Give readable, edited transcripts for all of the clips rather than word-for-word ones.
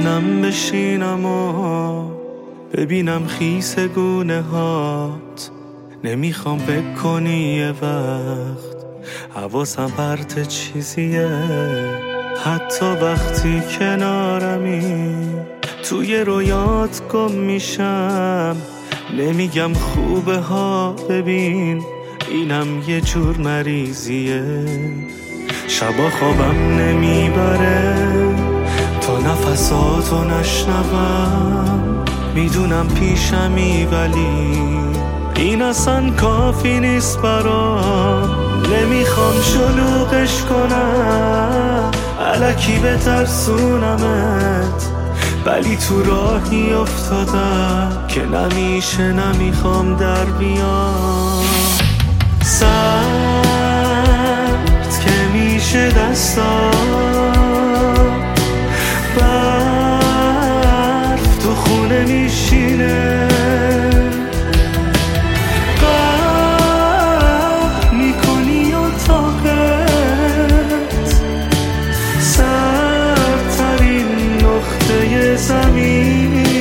دلم بشینم و ببینم خیس گونه هات. نمیخوام فکر کنی یه وقت حواسم پرت چیزیه، حتی وقتی کنارمی توی رویات گم میشم. نمیگم خوبه ها، ببین اینم یه جور مریضیه. شبا خوابم نمیبره تا نفساتو نشنوم. میدونم پیشمی ولی این اصلا کافی نیست برام. نمیخوام شلوغش کنم الکی بترسونمت، ولی تو راهی افتادم که نمیشه، نمیخوام در بیام. سرد که میشه دستا، برف تو خونه میشینه، قهر میکنی اتاقت، سردترین نقطه زمینه.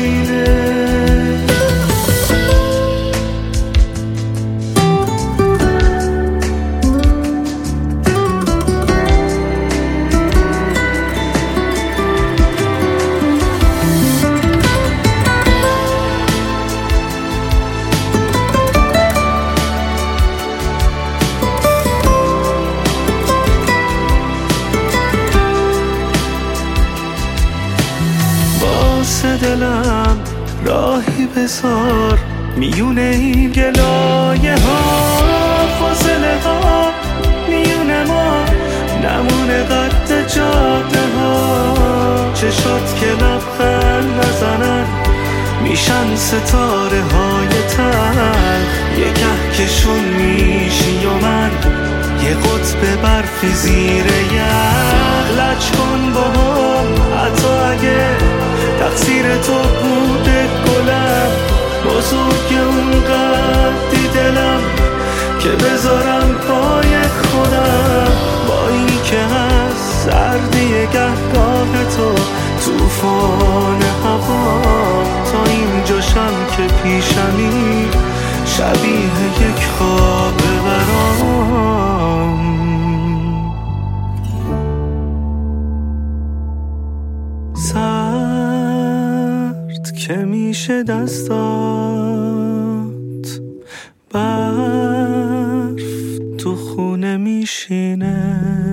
دلم راهی بذار میونه این گلایه ها، فاصله ها میونه ما نمونه قد جاده ها. چشات که لبخند نزنن میشن ستاره های تلخ، یه کهکشون میشی و من یه قطب برفی زیر یخ. لج کن با هم حتی اگه تقصیر تو بوده گلم، بزرگ اونقدی دلم که بذارم پای خودم. با این که هست سردی گهگاه تو توفان هوا، تا اینجاشم که پیشمی شبیه یک خواب برام. سرد که میشه دستات، برف تو خونه میشینه.